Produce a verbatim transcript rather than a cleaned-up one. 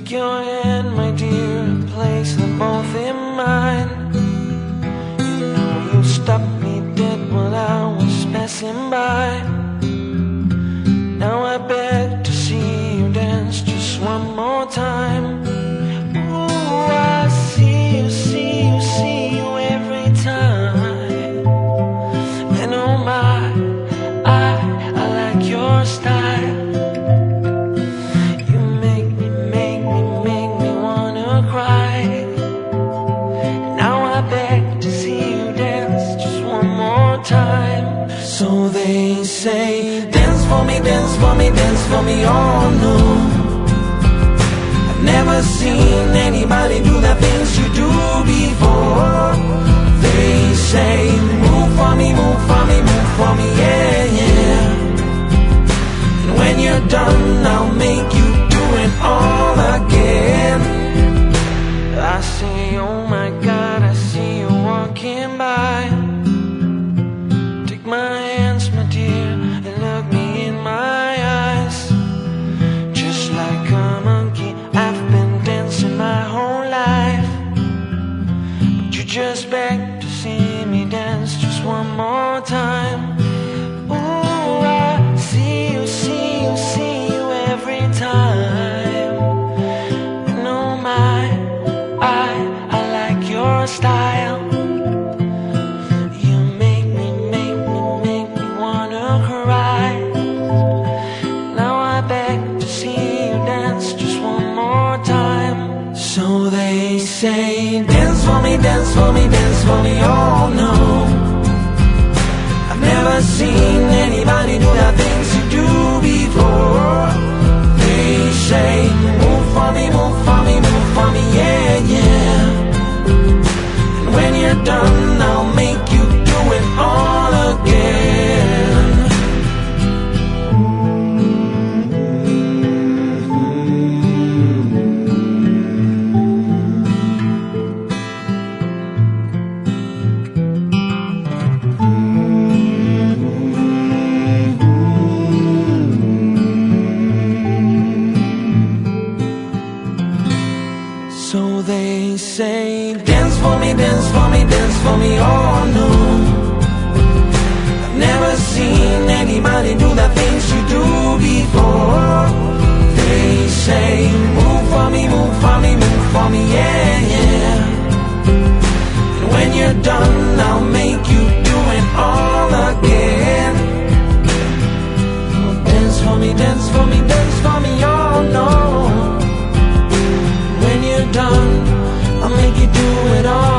Take your hand, my dear, and place them both in mine. You know you stopped me dead while I was passing by. Now I beg to see you dance just one more time. Ooh, I see you, see you, see you every time. And oh my, I, I like your style. You make me, make me, make me wanna cry. Now I beg to see you dance just one more time. So they say, dance for me, dance for me, dance for me, oh no. I've never seen anybody do the things you do before. They say, move for me, move for me, move for me, yeah, yeah. And when you're done, I'll make you do it all again. I say, oh my God, I see you walking by. Take my hands, my dear, and look me in my eyes. Just like a monkey, I've been dancing my whole life. But you just beg to see me dance just one more time. Ooh, I see you, see you, see you every time. And oh my, I, I like your style. You make me, make me, make me wanna cry. Now I beg to see you dance just one more time. So they say, dance for me, dance for me, dance for me, oh no. I've never seen anybody do the things you do before. They say, move for me, move for me, move for me, yeah, yeah. And when you're done, I'll make you do it all again. So they say, dance for me, dance for me, dance for me, oh no. I've never seen anybody do the things you do before. They say, move for me, move for me, move for me, yeah, yeah. And when you're done, I'll make you do it all again. Oh, dance for me, dance for me, dance for me, oh no. When you're done, I'll make you do it all